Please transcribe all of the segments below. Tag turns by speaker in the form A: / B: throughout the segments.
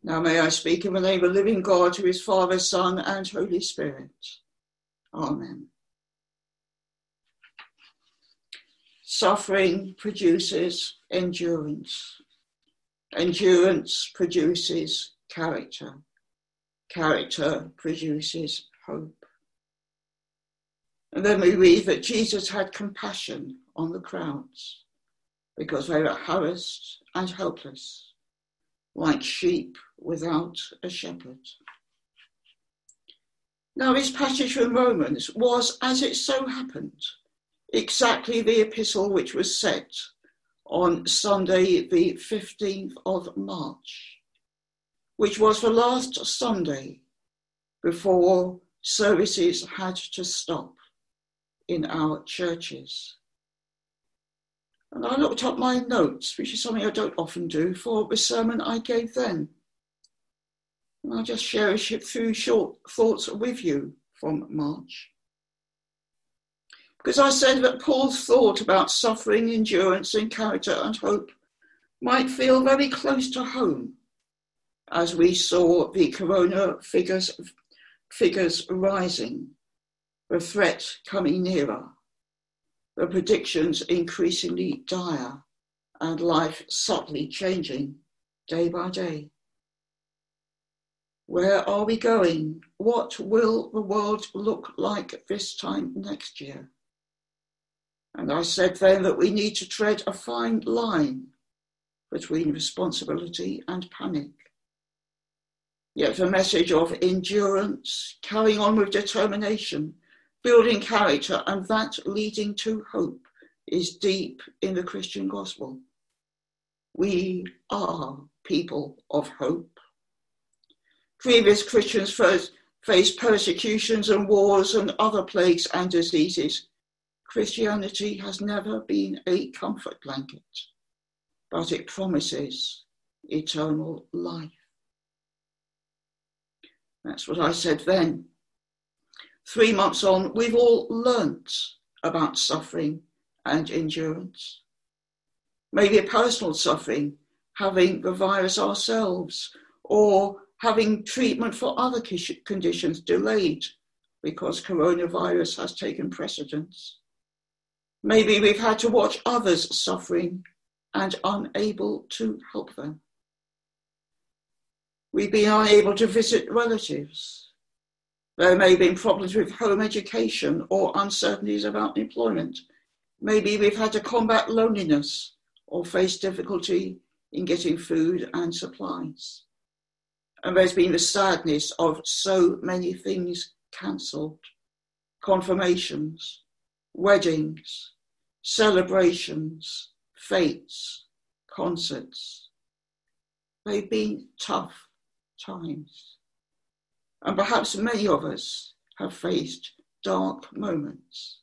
A: Now may I speak in the name of the living God, who is Father, Son, and Holy Spirit. Amen. Suffering produces endurance. Endurance produces character. Character produces hope. And then we read that Jesus had compassion on the crowds because they were harassed and helpless, like sheep without a shepherd. Now, this passage from Romans was, as it so happened, exactly the epistle which was set on Sunday, the 15th of March, which was the last Sunday before services had to stop in our churches. And I looked up my notes, which is something I don't often do, for the sermon I gave then. And I'll just share a few short thoughts with you from March. Because I said that Paul's thought about suffering, endurance, and character and hope might feel very close to home as we saw the corona figures rising, the threat coming nearer, the predictions increasingly dire, and life subtly changing day by day. Where are we going? What will the world look like this time next year? And I said then that we need to tread a fine line between responsibility and panic. Yet the message of endurance, carrying on with determination, building character, and that leading to hope is deep in the Christian gospel. We are people of hope. Previous Christians faced persecutions and wars and other plagues and diseases. Christianity has never been a comfort blanket, but it promises eternal life. That's what I said then. 3 months on, we've all learnt about suffering and endurance. Maybe a personal suffering, having the virus ourselves, or having treatment for other conditions delayed because coronavirus has taken precedence. Maybe we've had to watch others suffering and unable to help them. We've been unable to visit relatives. There may have been problems with home education or uncertainties about employment. Maybe we've had to combat loneliness or face difficulty in getting food and supplies. And there's been the sadness of so many things cancelled: confirmations, weddings, celebrations, fates, concerts. They've been tough times. And perhaps many of us have faced dark moments.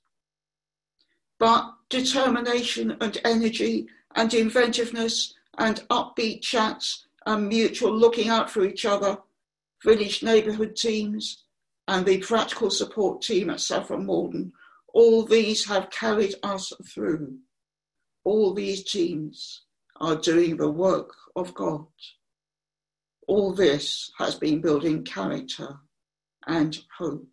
A: But determination and energy and inventiveness and upbeat chats and mutual looking out for each other, village neighbourhood teams and the practical support team at Saffron Walden, all these have carried us through. All these teams are doing the work of God. All this has been building character and hope.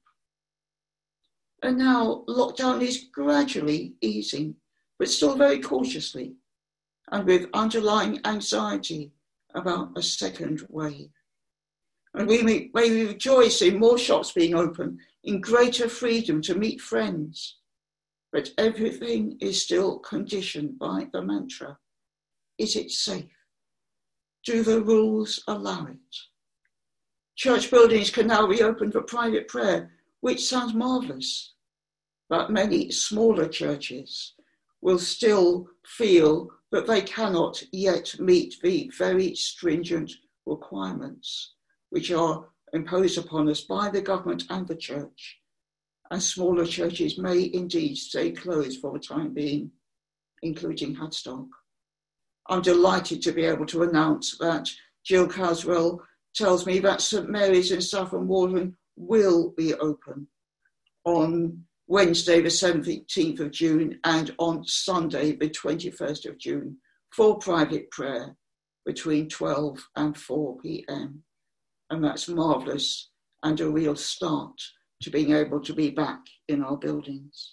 A: And now lockdown is gradually easing, but still very cautiously, and with underlying anxiety about a second wave. And we may rejoice in more shops being open, in greater freedom to meet friends. But everything is still conditioned by the mantra: is it safe? Do the rules allow it? Church buildings can now reopen for private prayer, which sounds marvellous. But many smaller churches will still feel that they cannot yet meet the very stringent requirements which are imposed upon us by the government and the church. And smaller churches may indeed stay closed for the time being, including Hadstock. I'm delighted to be able to announce that Jill Caswell tells me that St Mary's in Saffron Walden will be open on Wednesday the 17th of June and on Sunday the 21st of June for private prayer, between 12 and 4 p.m. And that's marvellous and a real start to being able to be back in our buildings.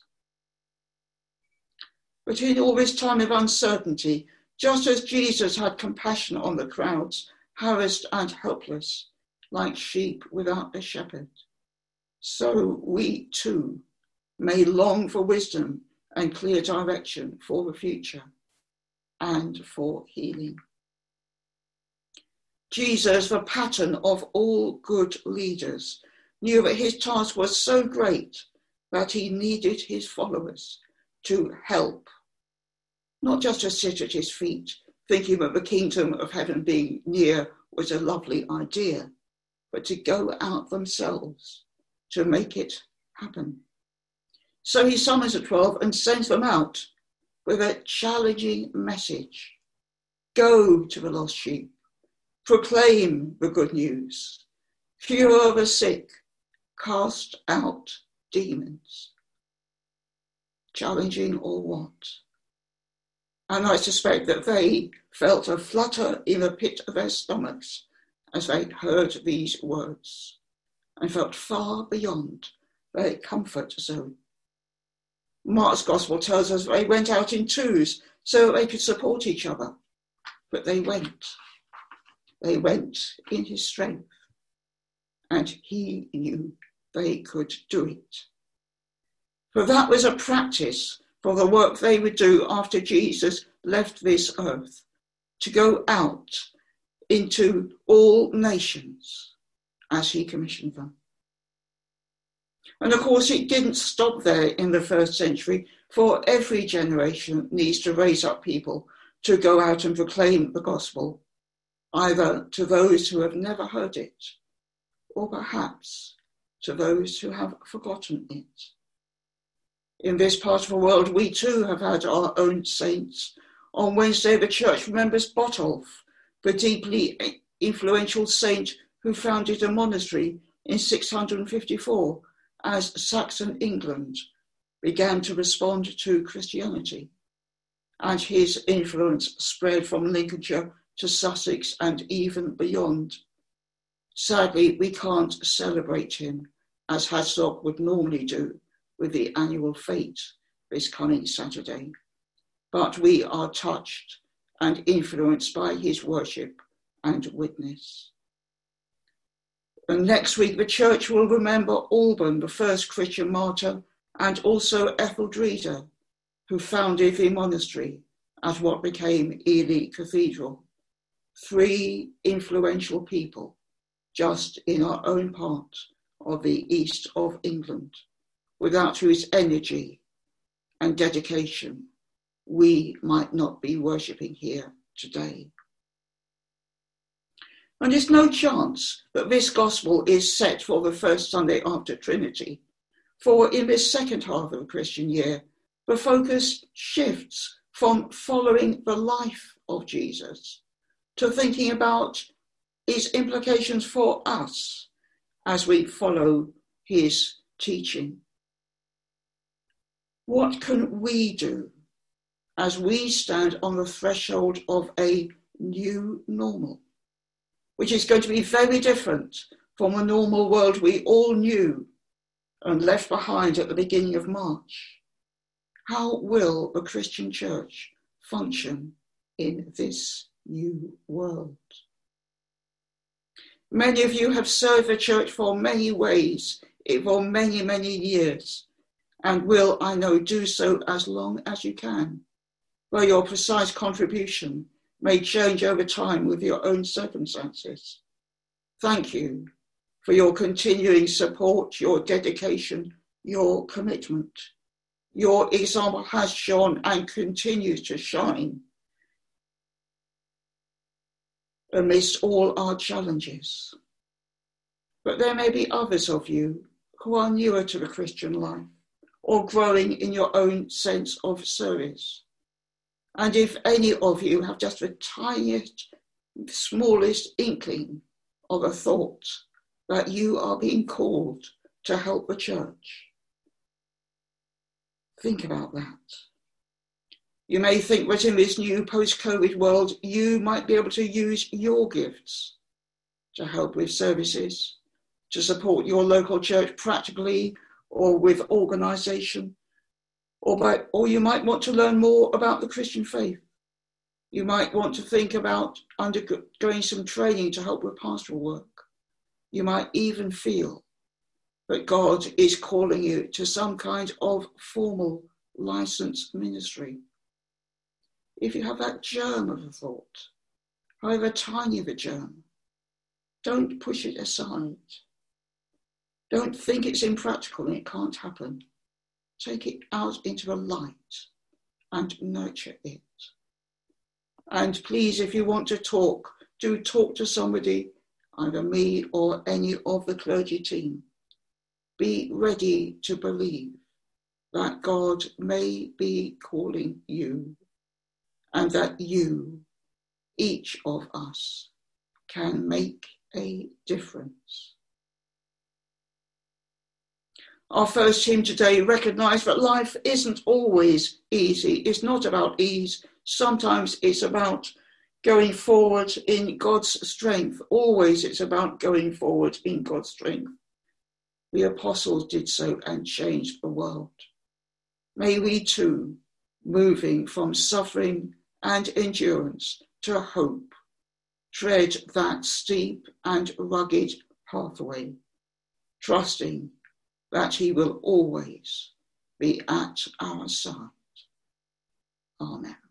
A: But in all this time of uncertainty, just as Jesus had compassion on the crowds, harassed and helpless, like sheep without a shepherd, so we too may long for wisdom and clear direction for the future and for healing. Jesus, the pattern of all good leaders, knew that his task was so great that he needed his followers to help, not just to sit at his feet, thinking that the kingdom of heaven being near was a lovely idea, but to go out themselves to make it happen. So he summons the 12 and sends them out with a challenging message. Go to the lost sheep, proclaim the good news, cure the sick, cast out demons. Challenging or what? And I suspect that they felt a flutter in the pit of their stomachs as they heard these words and felt far beyond their comfort zone. Mark's gospel tells us they went out in twos so they could support each other, but they went. They went in his strength, and he knew they could do it. For that was a practice for the work they would do after Jesus left this earth, to go out into all nations as he commissioned them. And of course, it didn't stop there in the first century, for every generation needs to raise up people to go out and proclaim the gospel, either to those who have never heard it, or perhaps to those who have forgotten it. In this part of the world, we too have had our own saints. On Wednesday, the church remembers Botolph, the deeply influential saint who founded a monastery in 654 as Saxon England began to respond to Christianity, and his influence spread from Lincolnshire to Sussex and even beyond. Sadly, we can't celebrate him as Hadstock would normally do with the annual fete this coming Saturday, but we are touched and influenced by his worship and witness. And next week, the church will remember Alban, the first Christian martyr, and also Etheldreda, who founded the monastery at what became Ely Cathedral. 3 influential people just in our own part of the east of England, without whose energy and dedication we might not be worshipping here today. And there's no chance that this gospel is set for the first Sunday after Trinity, for in this second half of the Christian year, the focus shifts from following the life of Jesus to thinking about its implications for us as we follow his teaching. What can we do as we stand on the threshold of a new normal, which is going to be very different from the normal world we all knew and left behind at the beginning of March? How will the Christian church function in this new world? Many of you have served the church for many ways, for many, many years, and will, I know, do so as long as you can, where your precise contribution may change over time with your own circumstances. Thank you for your continuing support, your dedication, your commitment. Your example has shone and continues to shine amidst all our challenges. But there may be others of you who are newer to the Christian life or growing in your own sense of service. And if any of you have just the tiniest, smallest inkling of a thought that you are being called to help the church, think about that. You may think that in this new post-COVID world, you might be able to use your gifts to help with services, to support your local church practically or with organisation, or you might want to learn more about the Christian faith. You might want to think about undergoing some training to help with pastoral work. You might even feel that God is calling you to some kind of formal licensed ministry. If you have that germ of a thought, however tiny the germ, don't push it aside. Don't think it's impractical and it can't happen. Take it out into the light and nurture it. And please, if you want to talk, do talk to somebody, either me or any of the clergy team. Be ready to believe that God may be calling you and that you, each of us, can make a difference. Our first hymn today recognised that life isn't always easy. It's not about ease. Sometimes it's about going forward in God's strength. Always it's about going forward in God's strength. The apostles did so and changed the world. May we too, moving from suffering and endurance to hope, tread that steep and rugged pathway, trusting that he will always be at our side. Amen.